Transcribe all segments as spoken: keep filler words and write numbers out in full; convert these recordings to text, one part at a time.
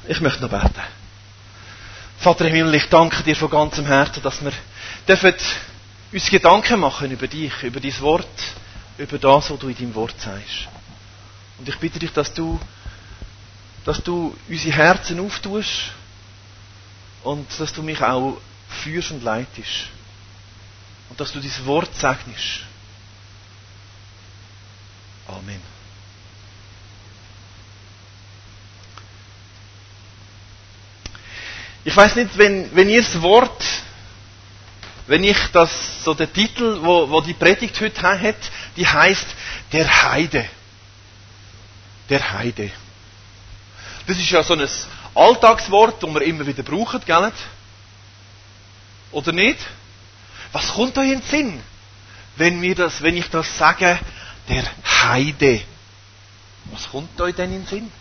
Ich möchte noch beten. Vater im Himmel, ich danke dir von ganzem Herzen, dass wir dürfen uns Gedanken machen über dich, über dein Wort, über das, was du in deinem Wort sagst. Und ich bitte dich, dass du, dass du unsere Herzen auftust und dass du mich auch führst und leitest. Und dass du dein Wort segnest. Amen. Ich weiß nicht, wenn, wenn ihr das Wort, wenn ich das, so der Titel, wo, wo die Predigt heute hat, die heißt der Heide. Der Heide. Das ist ja so ein Alltagswort, das wir immer wieder brauchen, gell? Oder nicht? Was kommt euch in den Sinn, wenn, wir das, wenn ich das sage, der Heide? Was kommt euch denn in den Sinn?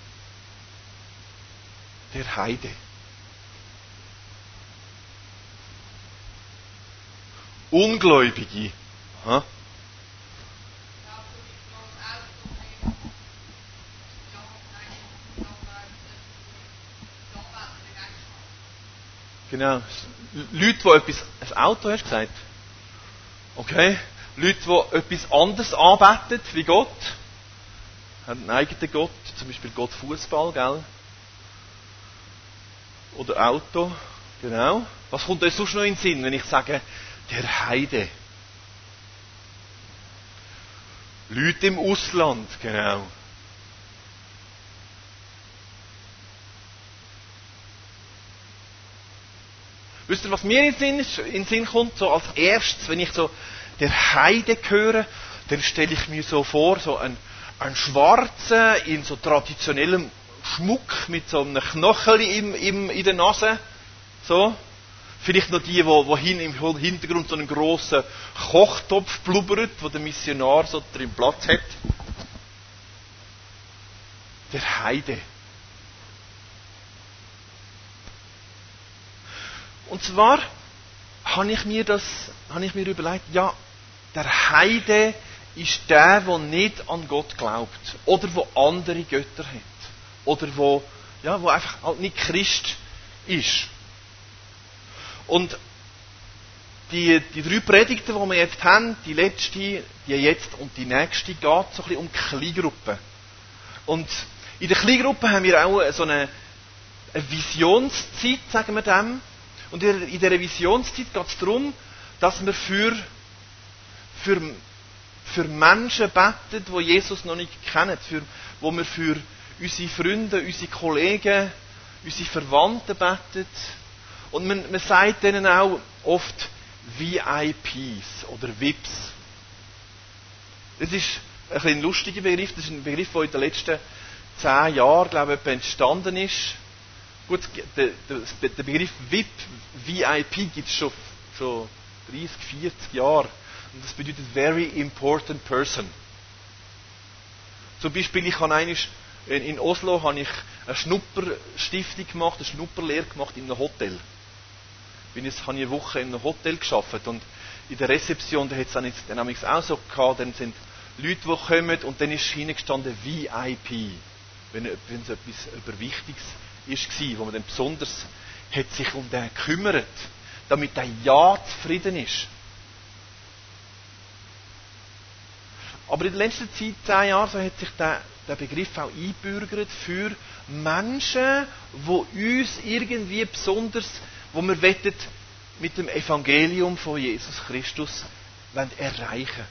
Der Heide. Ungläubige. Aha. Genau. Leute, die etwas... Ein Auto, hast du gesagt? Okay. Leute, die etwas anderes anbeten wie Gott. Haben einen eigenen Gott. Zum Beispiel Gott Fußball, gell? Oder Auto. Genau. Was kommt euch sonst noch in den Sinn, wenn ich sage... Der Heide. Leute im Ausland, genau. Wisst ihr, was mir in den Sinn, in den Sinn kommt? So als erstes, wenn ich so der Heide höre, dann stelle ich mir so vor, so ein, ein Schwarzen in so traditionellem Schmuck mit so einem Knochen im, im, in der Nase. So. Vielleicht noch die, die hin, im Hintergrund so einen grossen Kochtopf blubbert, wo der Missionar so drin Platz hat. Der Heide. Und zwar habe ich mir das, habe ich mir überlegt, ja, der Heide ist der, der nicht an Gott glaubt. Oder der andere Götter hat. Oder wo, ja, wo einfach halt nicht Christ ist. Und die, die drei Predigten, die wir jetzt haben, die letzte, die jetzt und die nächste, geht so ein bisschen um Kleingruppen. Und in der Kleingruppe haben wir auch so eine, eine Visionszeit, sagen wir dem. Und in dieser Visionszeit geht es darum, dass wir für, für, für Menschen beten, die Jesus noch nicht kennen. Für, wo wir für unsere Freunde, unsere Kollegen, unsere Verwandten beten. Und man, man sagt denen auch oft V I Ps oder V I Ps. Das ist ein, ein lustiger Begriff. Das ist ein Begriff, der in den letzten zehn Jahren, glaube ich, entstanden ist. Gut, der, der, der Begriff V I P, V I P gibt es schon, schon dreißig, vierzig Jahre. Und das bedeutet Very Important Person. Zum Beispiel, ich habe einmal, in Oslo habe ich eine Schnupperstiftung gemacht, eine Schnupperlehre gemacht in einem Hotel. Ich habe eine Woche in einem Hotel gearbeitet und in der Rezeption, da hat es dann, jetzt, dann auch so gehabt, dann sind Leute, die kommen und dann ist hineingestanden V I P, wenn, wenn es etwas über Wichtiges war, wo man dann besonders hat sich um den gekümmert, damit der ja zufrieden ist. Aber in der letzten Zeit, zehn Jahren, so hat sich der, der Begriff auch eingebürgert für Menschen, die uns irgendwie besonders, wo wir wettet, mit dem Evangelium von Jesus Christus erreichen.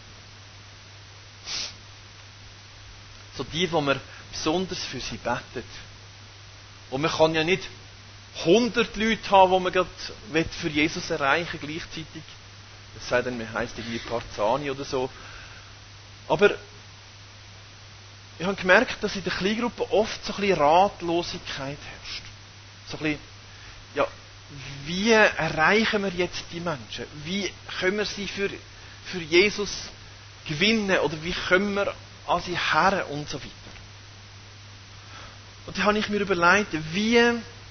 So die, wo wir besonders für sie betet. Und man kann ja nicht hundert Leute haben, die man für Jesus erreichen gleichzeitig. Es sei denn, man heisst irgendwie Parzani oder so. Aber ich habe gemerkt, dass in der Kleingruppe oft so ein bisschen Ratlosigkeit herrscht. So ein bisschen, ja, wie erreichen wir jetzt die Menschen? Wie können wir sie für, für Jesus gewinnen? Oder wie können wir an sie her und so weiter? Und da habe ich mir überlegt, wie,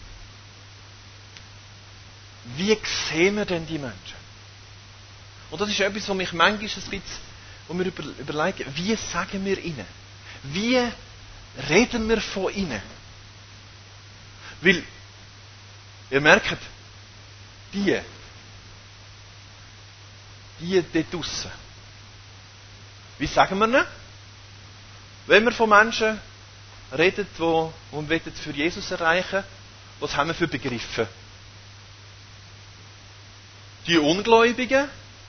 wie sehen wir denn die Menschen? Und das ist etwas, was mich manchmal ein bisschen, wo wir über, überlegen, wie sagen wir ihnen? Wie reden wir von ihnen? Weil, ihr merkt, die, die dort draussen, wie sagen wir ihnen? Wenn wir von Menschen reden, die, die wir für Jesus erreichen wollen, was haben wir für Begriffe? Die Ungläubigen,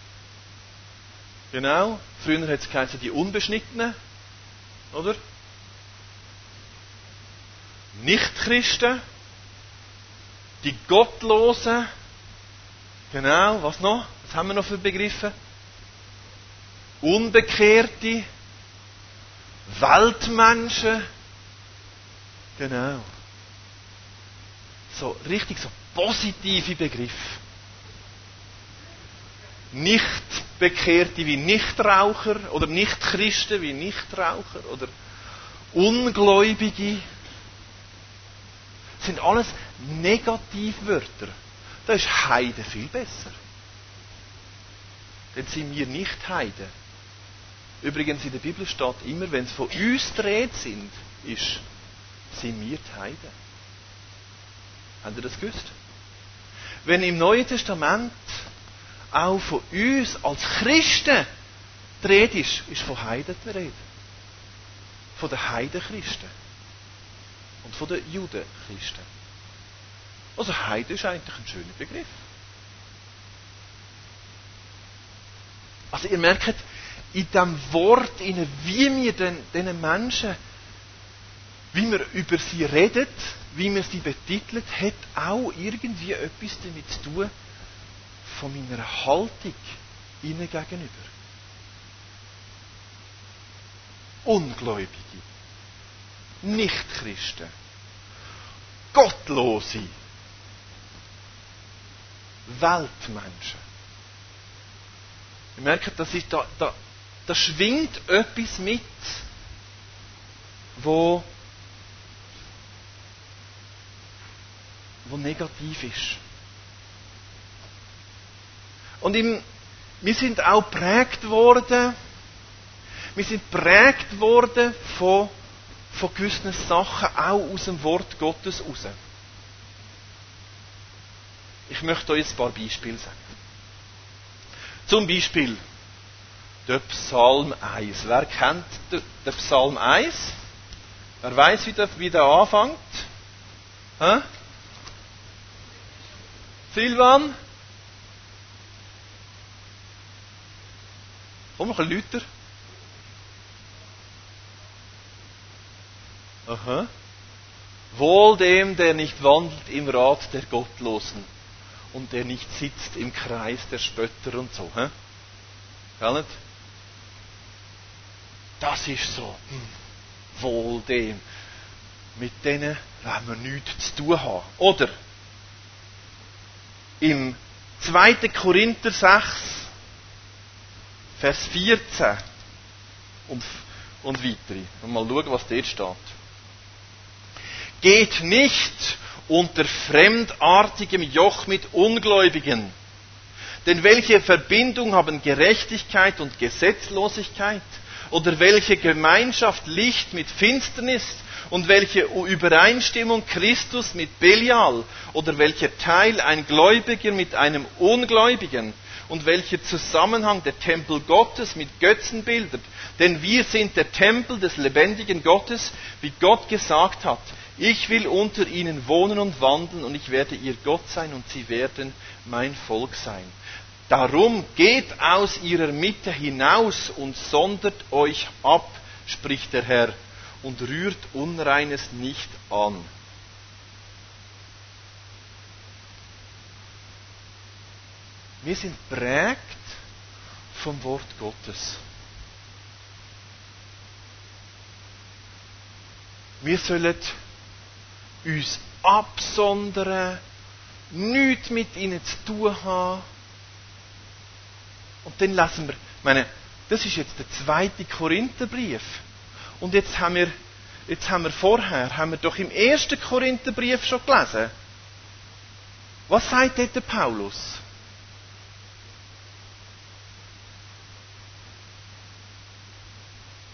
genau, früher hat es geheißen, die Unbeschnittenen, oder? Nichtchristen, die Gottlosen, genau, was noch? Was haben wir noch für Begriffe? Unbekehrte, Weltmenschen, genau. So, richtig so positive Begriffe. Nichtbekehrte wie Nichtraucher oder Nichtchristen wie Nichtraucher oder Ungläubige. Das sind alles Negativwörter. Da ist Heide viel besser. Dann sind wir nicht Heiden. Übrigens in der Bibel steht immer, wenn es von uns die Rede sind, ist, sind wir die Heiden. Habt ihr das gewusst? Wenn im Neuen Testament auch von uns als Christen die Rede ist, ist von Heiden die Rede. Von den Heidenchristen. Und von den Judenchristen. Also Heide ist eigentlich ein schöner Begriff. Also ihr merkt, in diesem Wort, wie wir den, diesen Menschen, wie wir über sie reden, wie wir sie betitelt, hat auch irgendwie etwas damit zu tun, von meiner Haltung ihnen gegenüber. Ungläubige, Nichtchristen, Gottlose, Weltmenschen. Ihr merkt, das ist da, da, da schwingt etwas mit, wo, wo negativ ist. Und im, wir sind auch geprägt worden, wir sind geprägt worden von, von gewissen Sachen, auch aus dem Wort Gottes raus. Ich möchte euch ein paar Beispiele sagen. Zum Beispiel der Psalm eins. Wer kennt den Psalm eins? Wer weiß, wie der, wie der anfängt? Hä? Silvan? Komm, ein bisschen lauter. Aha. Wohl dem, der nicht wandelt im Rat der Gottlosen und der nicht sitzt im Kreis der Spötter und so. Hä? Gell? Das ist so. Hm. Wohl dem. Mit denen werden wir nichts zu tun haben. Oder im zweiten Korinther sechs, Vers vierzehn und, und weitere. Und mal schauen, was dort steht. Geht nicht unter fremdartigem Joch mit Ungläubigen. Denn welche Verbindung haben Gerechtigkeit und Gesetzlosigkeit? Oder welche Gemeinschaft Licht mit Finsternis? Und welche Übereinstimmung Christus mit Belial? Oder welcher Teil ein Gläubiger mit einem Ungläubigen? Und welcher Zusammenhang der Tempel Gottes mit Götzenbildern? Denn wir sind der Tempel des lebendigen Gottes, wie Gott gesagt hat. Ich will unter ihnen wohnen und wandeln und ich werde ihr Gott sein und sie werden mein Volk sein. Darum geht aus ihrer Mitte hinaus und sondert euch ab, spricht der Herr, und rührt Unreines nicht an. Wir sind prägt vom Wort Gottes. Wir sollen uns absondern, nichts mit ihnen zu tun haben. Und dann lesen wir, ich meine, das ist jetzt der zweite Korintherbrief. Und jetzt haben wir, jetzt haben wir vorher, haben wir doch im ersten Korintherbrief schon gelesen. Was sagt dort der Paulus?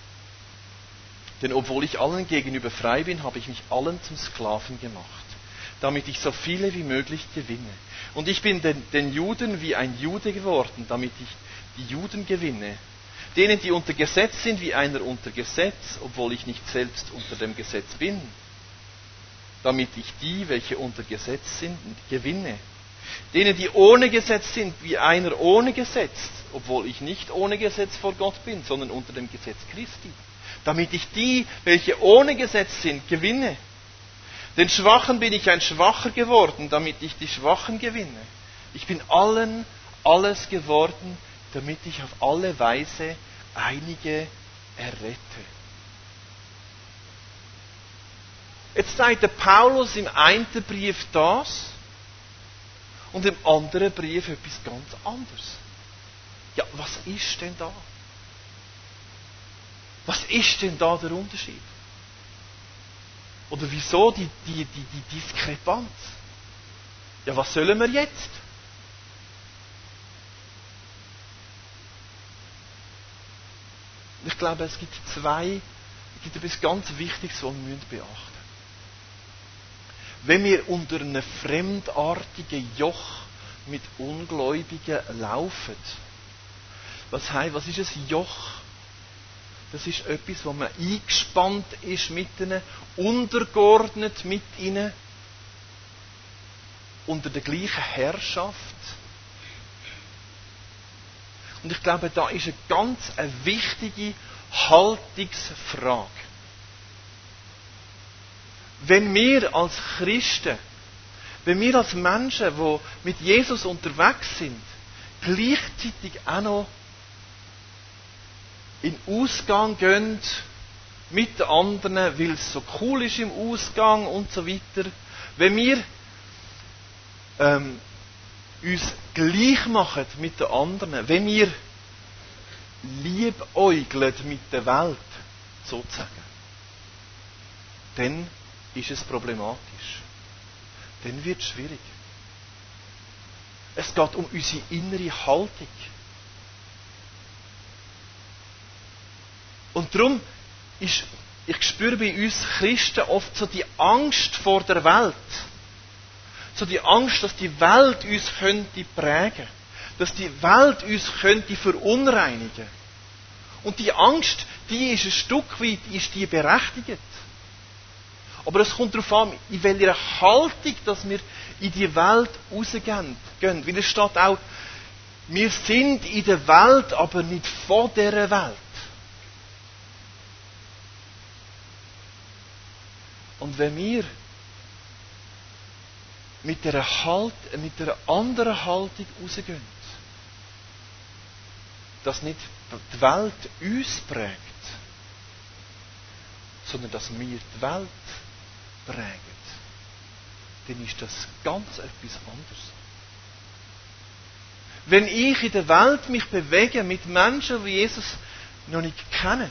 Denn obwohl ich allen gegenüber frei bin, habe ich mich allen zum Sklaven gemacht, damit ich so viele wie möglich gewinne. Und ich bin den, den Juden wie ein Jude geworden, damit ich die Juden gewinne. Denen, die unter Gesetz sind, wie einer unter Gesetz, obwohl ich nicht selbst unter dem Gesetz bin, damit ich die, welche unter Gesetz sind, gewinne. Denen, die ohne Gesetz sind, wie einer ohne Gesetz, obwohl ich nicht ohne Gesetz vor Gott bin, sondern unter dem Gesetz Christi. Damit ich die, welche ohne Gesetz sind, gewinne. Den Schwachen bin ich ein Schwacher geworden, damit ich die Schwachen gewinne. Ich bin allen alles geworden, damit ich auf alle Weise einige errette. Jetzt sagt der Paulus im einen Brief das und im anderen Brief etwas ganz anderes. Ja, was ist denn da? Was ist denn da der Unterschied? Oder wieso die, die, die, die Diskrepanz? Ja, was sollen wir jetzt? Ich glaube, es gibt zwei, es gibt etwas ganz Wichtiges, was wir beachten müssen. Wenn wir unter einem fremdartigen Joch mit Ungläubigen laufen, was heißt, was ist ein Joch? Das ist etwas, wo man eingespannt ist mit ihnen, untergeordnet mit ihnen, unter der gleichen Herrschaft. Und ich glaube, da ist eine ganz eine wichtige Haltungsfrage. Wenn wir als Christen, wenn wir als Menschen, die mit Jesus unterwegs sind, gleichzeitig auch noch in den Ausgang gehen mit den anderen, weil es so cool ist im Ausgang und so weiter, wenn wir ähm, uns gleich machen mit den anderen, wenn wir liebäugeln mit der Welt, sozusagen, dann ist es problematisch. Dann wird es schwierig. Es geht um unsere innere Haltung. Und darum ist, ich spüre bei uns Christen oft so die Angst vor der Welt. So die Angst, dass die Welt uns könnte prägen. Dass die Welt uns könnte verunreinigen. Und die Angst, die ist ein Stück weit ist die berechtigt. Aber es kommt darauf an, in welcher Haltung, dass wir in die Welt rausgehen. Weil es steht auch, wir sind in der Welt, aber nicht von dieser Welt. Und wenn wir mit einer, halt, mit einer anderen Haltung rausgehen, dass nicht die Welt uns prägt, sondern dass wir die Welt prägen, dann ist das ganz etwas anderes. Wenn ich in der Welt mich bewege mit Menschen, die Jesus noch nicht kennen,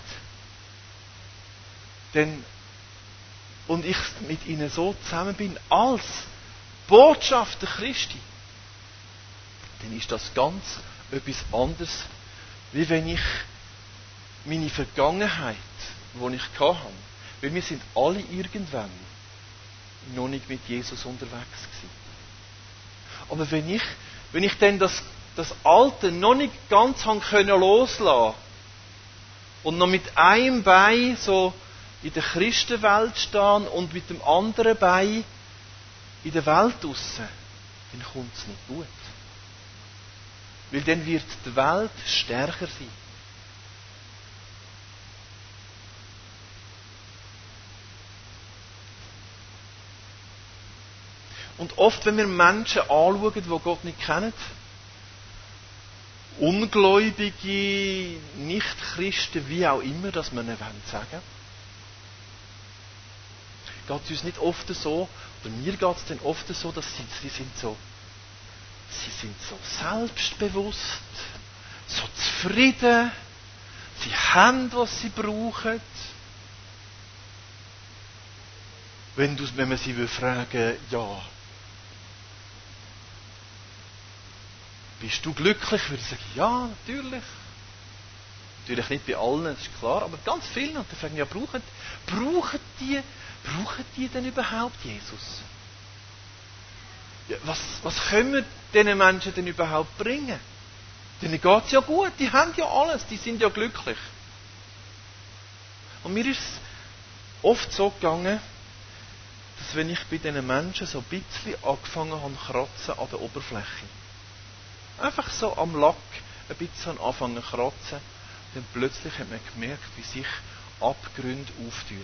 dann, und ich mit ihnen so zusammen bin als Botschafter Christi, dann ist das ganz etwas anderes, wie wenn ich meine Vergangenheit, die ich hatte, weil wir sind alle irgendwann noch nicht mit Jesus unterwegs gewesen. Aber wenn ich, wenn ich dann das, das Alte noch nicht ganz haben können loslassen und noch mit einem Bein so in der Christenwelt stehen und mit dem anderen Bein in der Welt draussen, dann kommt es nicht gut. Weil dann wird die Welt stärker sein. Und oft, wenn wir Menschen anschauen, die Gott nicht kennen, Ungläubige, Nicht-Christen, wie auch immer, dass wir ihnen sagen wollen, geht es uns nicht oft so, oder mir geht es dann oft so, dass sie, sie sind so, sie sind so selbstbewusst, so zufrieden, sie haben, was sie brauchen. Wenn, du, wenn man sie will fragen, ja, bist du glücklich? Würde ich sagen, ja, natürlich. Natürlich nicht bei allen, das ist klar, aber ganz vielen. Und dann fragen, ja, brauchen, brauchen, die, brauchen die denn überhaupt Jesus? Ja, was, was können wir diesen Menschen denn überhaupt bringen? Denen geht es ja gut, die haben ja alles, die sind ja glücklich. Und mir ist es oft so gegangen, dass wenn ich bei diesen Menschen so ein bisschen angefangen habe zu kratzen an der Oberfläche, einfach so am Lack ein bisschen anfangen zu kratzen, dann plötzlich hat man gemerkt, wie sich Abgründe auftun.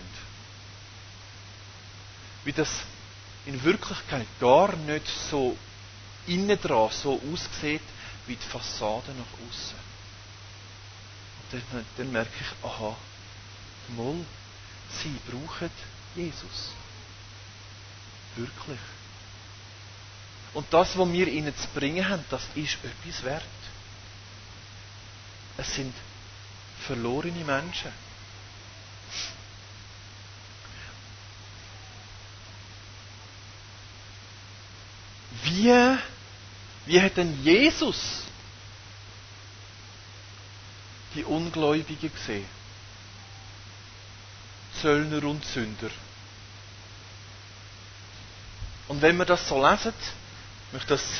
Wie das in Wirklichkeit gar nicht so innen dran so aussieht, wie die Fassade nach außen. Und dann, dann merke ich, aha, mal, sie brauchen Jesus. Wirklich. Und das, was wir ihnen zu bringen haben, das ist etwas wert. Es sind verlorene Menschen. Wie, wie hat denn Jesus die Ungläubigen gesehen? Zöllner und Sünder. Und wenn wir das so lesen, ich möchte das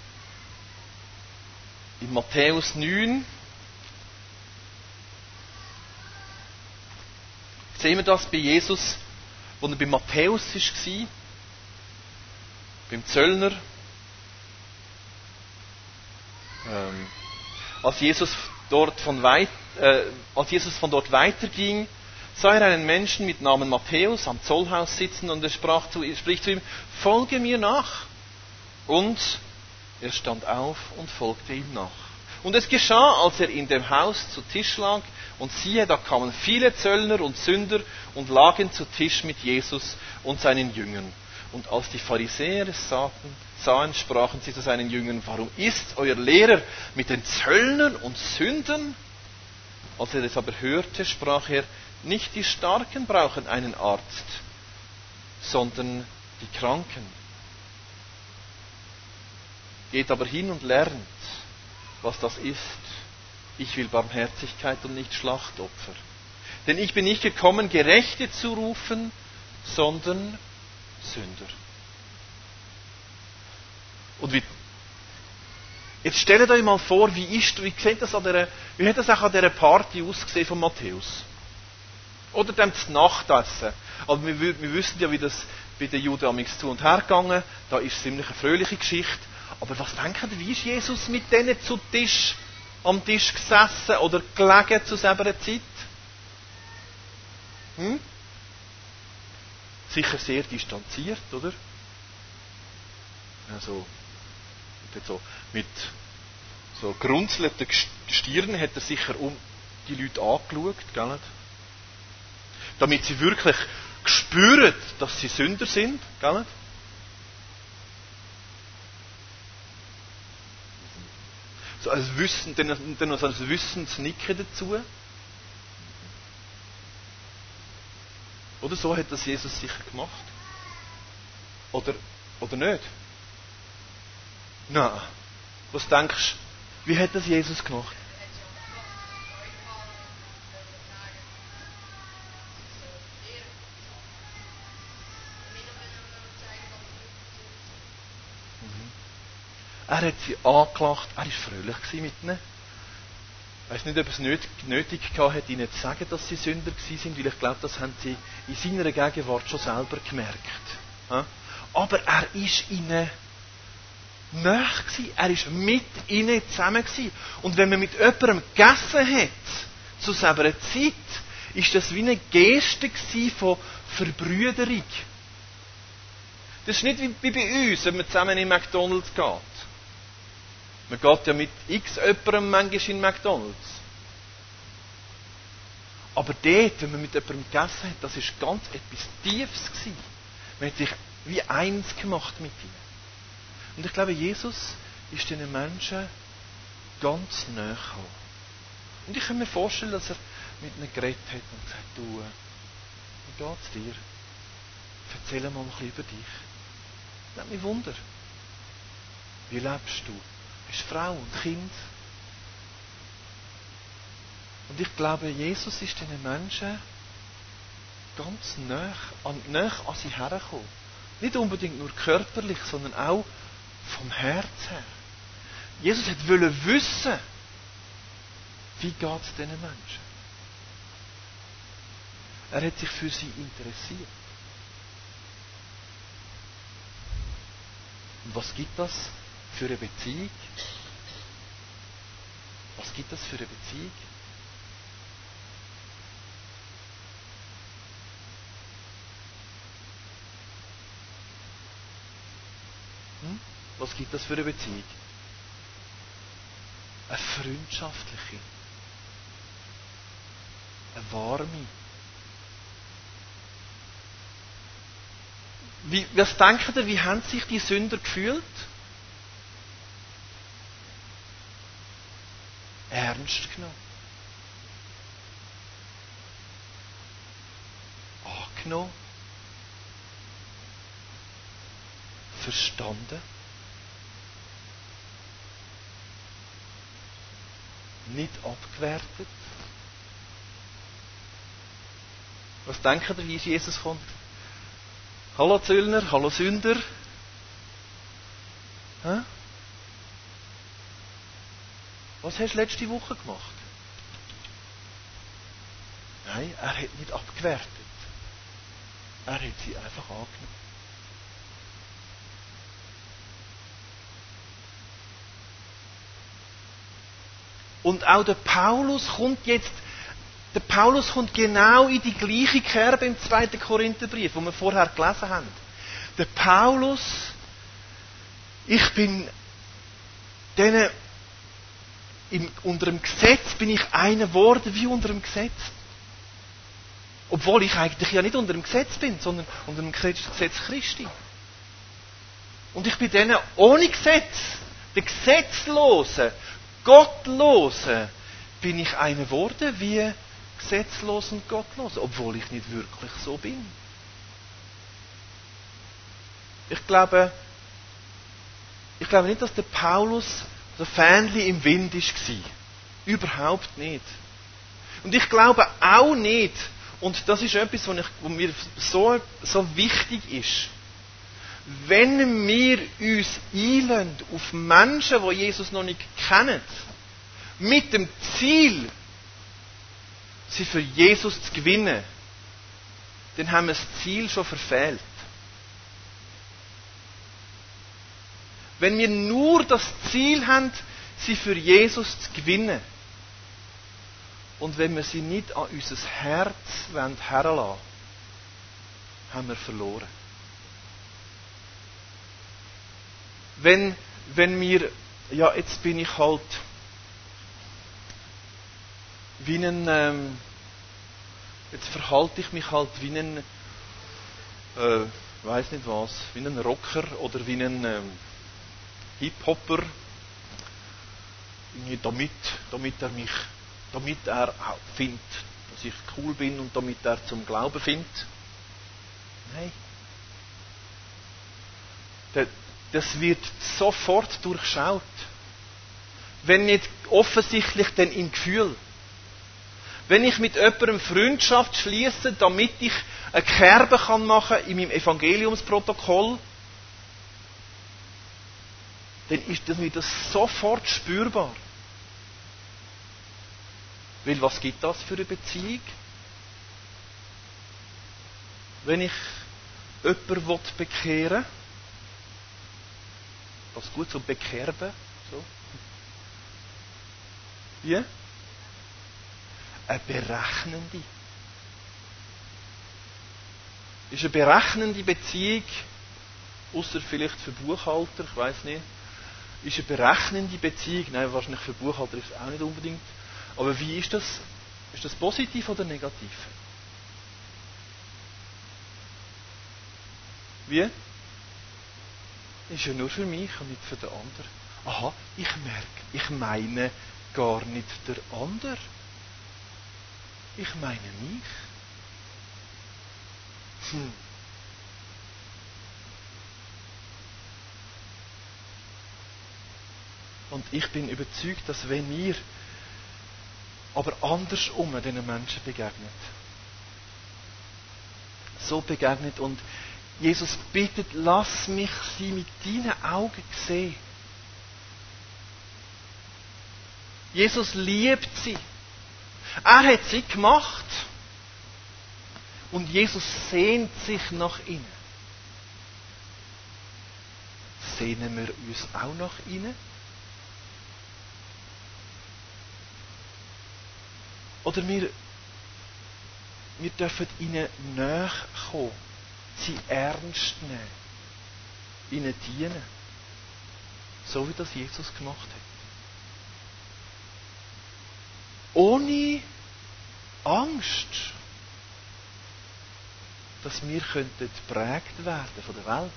in Matthäus neun, sehen wir das bei Jesus, wo er bei Matthäus war, beim Zöllner. Ähm, als, Jesus dort von weit, äh, als Jesus von dort weiterging, sah er einen Menschen mit Namen Matthäus am Zollhaus sitzen und er sprach zu, spricht zu ihm, folge mir nach. Und er stand auf und folgte ihm nach. Und es geschah, als er in dem Haus zu Tisch lag, und siehe, da kamen viele Zöllner und Sünder und lagen zu Tisch mit Jesus und seinen Jüngern. Und als die Pharisäer es sahen, sahen, sprachen sie zu seinen Jüngern, warum isst euer Lehrer mit den Zöllnern und Sündern? Als er es aber hörte, sprach er, nicht die Starken brauchen einen Arzt, sondern die Kranken. Geht aber hin und lernt, was das ist. Ich will Barmherzigkeit und nicht Schlachtopfer. Denn ich bin nicht gekommen, Gerechte zu rufen, sondern Sünder. Und wie, jetzt stellt euch mal vor, wie, ist, wie, sieht das an der, wie hat das auch an dieser Party ausgesehen von Matthäus? Oder dem Nachtessen. Also wir, wir wissen ja, wie das bei den Juden amigs zu und her gegangen. Da ist ziemlich eine fröhliche Geschichte. Aber was denken ihr, wie ist Jesus mit denen zu Tisch, am Tisch gesessen oder gelegen zu selber Zeit? Hm? Sicher sehr distanziert, oder? Also, so, mit so gerunzelten Stirn hat er sicher um die Leute angeschaut, gell? Damit sie wirklich spüren, dass sie Sünder sind, gell? So als Wissen, dann, dann noch so ein Wissensnicken dazu. Oder so hat das Jesus sicher gemacht. Oder, oder nicht? Nein. Was denkst du, wie hat das Jesus gemacht? Er hat sie angelacht, er war fröhlich mit ihnen. Ich weiß nicht, ob er es nicht nötig hatte, ihnen zu sagen, dass sie Sünder waren, weil ich glaube, das haben sie in seiner Gegenwart schon selber gemerkt. Aber er war ihnen nahe, er war mit ihnen zusammen. Und wenn man mit jemandem gegessen hat, zu selber Zeit, ist das wie eine Geste von Verbrüderung. Das ist nicht wie bei uns, wenn man zusammen in McDonald's geht. Man geht ja mit x jemandem manchmal in McDonald's. Aber dort, wenn man mit jemandem gegessen hat, das war ganz etwas Tiefes gewesen. Man hat sich wie eins gemacht mit ihnen. Und ich glaube, Jesus ist diesen Menschen ganz nahe gekommen. Und ich kann mir vorstellen, dass er mit ihnen geredet hat und gesagt, du, wie geht's dir? Erzähl mal ein bisschen über dich. Nimm mich Wunder. Wie lebst du? Hast du Frau und Kind? Und ich glaube, Jesus ist diesen Menschen ganz nah an, nah an sie hergekommen. Nicht unbedingt nur körperlich, sondern auch Vom Herz her. Jesus hat wollen wissen, wie geht es diesen Menschen. Er hat sich für sie interessiert. Und was gibt das für eine Beziehung? Was gibt das für eine Beziehung? Hm? Was gibt das für eine Beziehung? Eine freundschaftliche, eine warme. Wie, was denkt ihr, wie haben sich die Sünder gefühlt? Ernst genommen. Angenommen. Verstanden. Nicht abgewertet. Was denkt ihr, wie ist Jesus kommt? Hallo Zöllner, hallo Sünder. Hä? Was hast du letzte Woche gemacht? Nein, er hat nicht abgewertet. Er hat sie einfach angenommen. Und auch der Paulus kommt jetzt, der Paulus kommt genau in die gleiche Kerbe im zweiten Korintherbrief, wo wir vorher gelesen haben. Der Paulus, ich bin denen, im, unter dem Gesetz bin ich einer geworden wie unter dem Gesetz. Obwohl ich eigentlich ja nicht unter dem Gesetz bin, sondern unter dem Gesetz Christi. Und ich bin denen ohne Gesetz, den Gesetzlosen, Gottlosen, bin ich einer geworden wie gesetzlos und gottlos, obwohl ich nicht wirklich so bin. Ich glaube, ich glaube nicht, dass der Paulus so Fähnli im Wind war. Überhaupt nicht. Und ich glaube auch nicht, und das ist etwas, was, ich, was mir so, so wichtig ist, wenn wir uns einlassen auf Menschen, die Jesus noch nicht kennen, mit dem Ziel, sie für Jesus zu gewinnen, dann haben wir das Ziel schon verfehlt. Wenn wir nur das Ziel haben, sie für Jesus zu gewinnen, und wenn wir sie nicht an unser Herz heranlassen wollen, haben wir verloren. Wenn, wenn wir, ja, jetzt bin ich halt wie ein, ähm, jetzt verhalte ich mich halt wie ein, äh, weiß nicht was, wie ein Rocker oder wie ein ähm, Hip-Hopper, damit, damit er mich, damit er auch findet, dass ich cool bin und damit er zum Glauben findet. Nein. Das wird sofort durchschaut. Wenn nicht offensichtlich, dann im Gefühl. Wenn ich mit jemandem Freundschaft schließe, damit ich eine Kerbe kann machen in meinem Evangeliumsprotokoll, dann ist das wieder sofort spürbar. Weil was gibt das für eine Beziehung? Wenn ich jemanden bekehren will, was gut so bekerben, so. Wie? Eine berechnende. Ist eine berechnende Beziehung, außer vielleicht für Buchhalter, ich weiß nicht, ist eine berechnende Beziehung, nein, wahrscheinlich für Buchhalter ist es auch nicht unbedingt, aber wie ist das? Ist das positiv oder negativ? Wie? Ist ja nur für mich und nicht für den anderen. Aha, ich merke, ich meine gar nicht der andere. Ich meine mich. Hm. Und ich bin überzeugt, dass wenn wir aber andersrum diesen Menschen begegnet, so begegnet und Jesus bittet, lass mich sie mit deinen Augen sehen. Jesus liebt sie. Er hat sie gemacht. Und Jesus sehnt sich nach ihnen. Sehnen wir uns auch nach ihnen? Oder wir, wir dürfen ihnen nachkommen, sie ernst nehmen, ihnen dienen. So wie das Jesus gemacht hat. Ohne Angst, dass wir könnten geprägt werden von der Welt.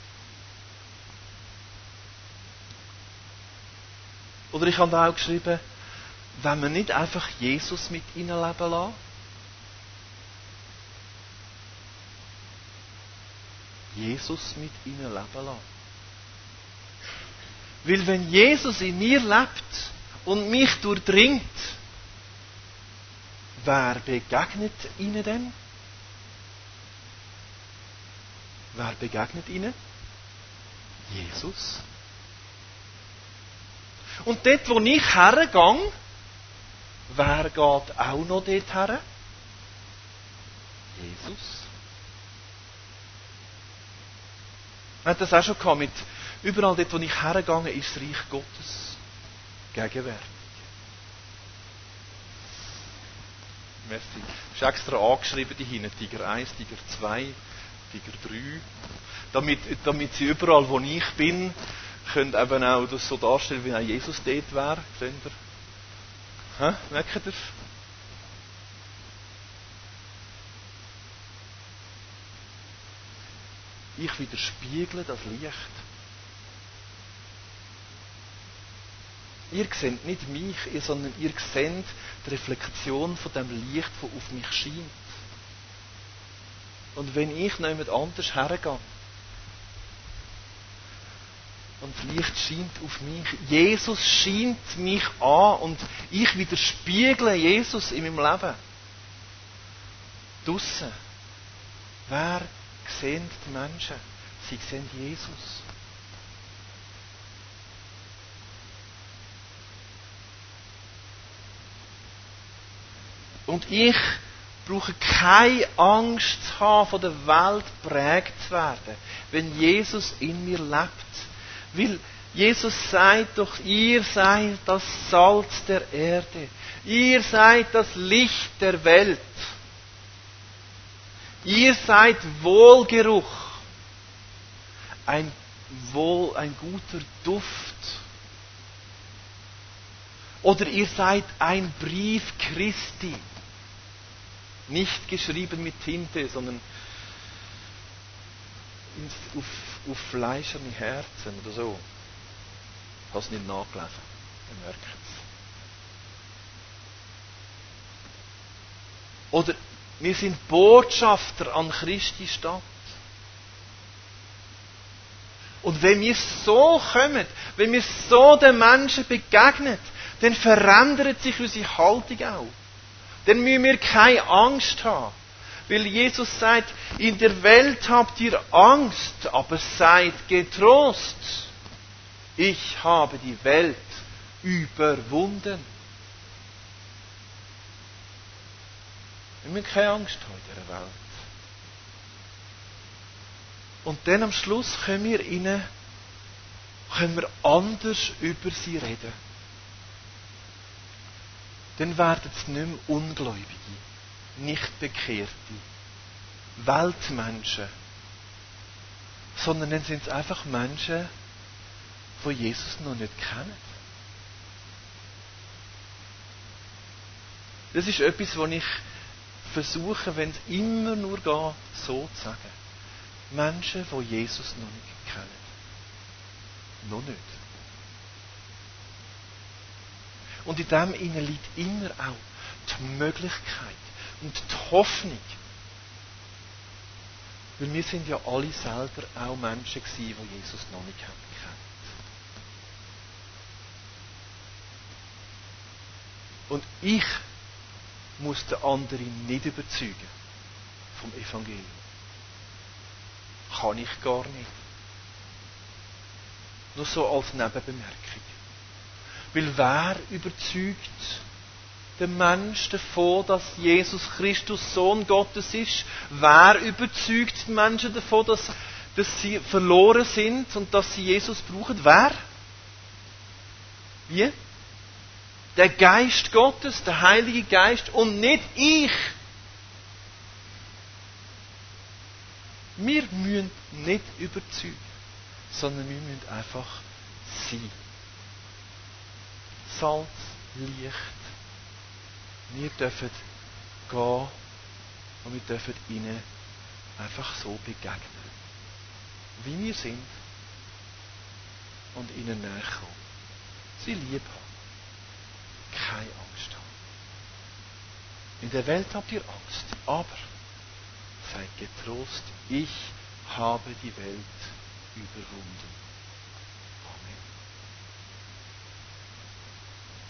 Oder ich habe da auch geschrieben, wenn wir nicht einfach Jesus mit ihnen leben lassen. Jesus mit ihnen leben lassen. Weil wenn Jesus in mir lebt und mich durchdringt, wer begegnet ihnen denn? Wer begegnet ihnen? Jesus. Und dort, wo ich hergehe, wer geht auch noch dort her? Jesus. Wir haben das auch schon gehabt mit, überall dort, wo ich hergegangen ist das Reich Gottes gegenwärtig. Merci. Das ist extra angeschrieben, die hinten. Tiger eins, Tiger zwei, Tiger drei. Damit, damit sie überall, wo ich bin, können eben auch das so darstellen, wie auch Jesus dort wäre. Seht ihr? Hä? Merkt ihr? Ich widerspiegle das Licht. Ihr seht nicht mich, sondern ihr seht die Reflexion von dem Licht, das auf mich scheint. Und wenn ich noch jemand anders hergehe, und das Licht scheint auf mich, Jesus scheint mich an und ich widerspiegle Jesus in meinem Leben. Draussen. Wer sehen die Menschen? Sie sehen Jesus. Und ich brauche keine Angst zu haben, von der Welt geprägt zu werden, wenn Jesus in mir lebt. Weil Jesus sagt doch, ihr seid das Salz der Erde. Ihr seid das Licht der Welt. Ihr seid Wohlgeruch. Ein, Wohl, ein guter Duft. Oder ihr seid ein Brief Christi. Nicht geschrieben mit Tinte, sondern auf, auf fleischerne Herzen oder so. Ich habe es nicht nachgelesen. Ihr merkt es. Oder wir sind Botschafter an Christi Stadt. Und wenn wir so kommen, wenn wir so den Menschen begegnen, dann verändert sich unsere Haltung auch. Dann müssen wir keine Angst haben. Weil Jesus sagt, in der Welt habt ihr Angst, aber seid getrost. Ich habe die Welt überwunden. Wir müssen keine Angst haben in dieser Welt. Und dann am Schluss können wir ihnen, können wir anders über sie reden. Dann werden es nicht mehr Ungläubige, nicht Bekehrte, Weltmenschen, sondern dann sind es einfach Menschen, die Jesus noch nicht kennen. Das ist etwas, was ich versuche, wenn es immer nur geht, so zu sagen. Menschen, die Jesus noch nicht kennen. Noch nicht. Und in dem innen liegt immer auch die Möglichkeit und die Hoffnung. Weil wir sind ja alle selber auch Menschen gewesen, die Jesus noch nicht kennen. Und ich muss den anderen nicht überzeugen vom Evangelium. kann ich gar nicht. Nur so als Nebenbemerkung. Weil wer überzeugt den Mensch davon, dass Jesus Christus Sohn Gottes ist? Wer überzeugt die Menschen davon, dass, dass sie verloren sind und dass sie Jesus brauchen? Wer? Wie? Der Geist Gottes, der Heilige Geist und nicht ich. Wir müssen nicht überzeugen, sondern wir müssen einfach sein. Salz, Licht. Wir dürfen gehen und wir dürfen ihnen einfach so begegnen, wie wir sind und ihnen näher kommen. Sie lieb haben. Keine Angst haben. In der Welt habt ihr Angst, aber seid getrost, ich habe die Welt überwunden.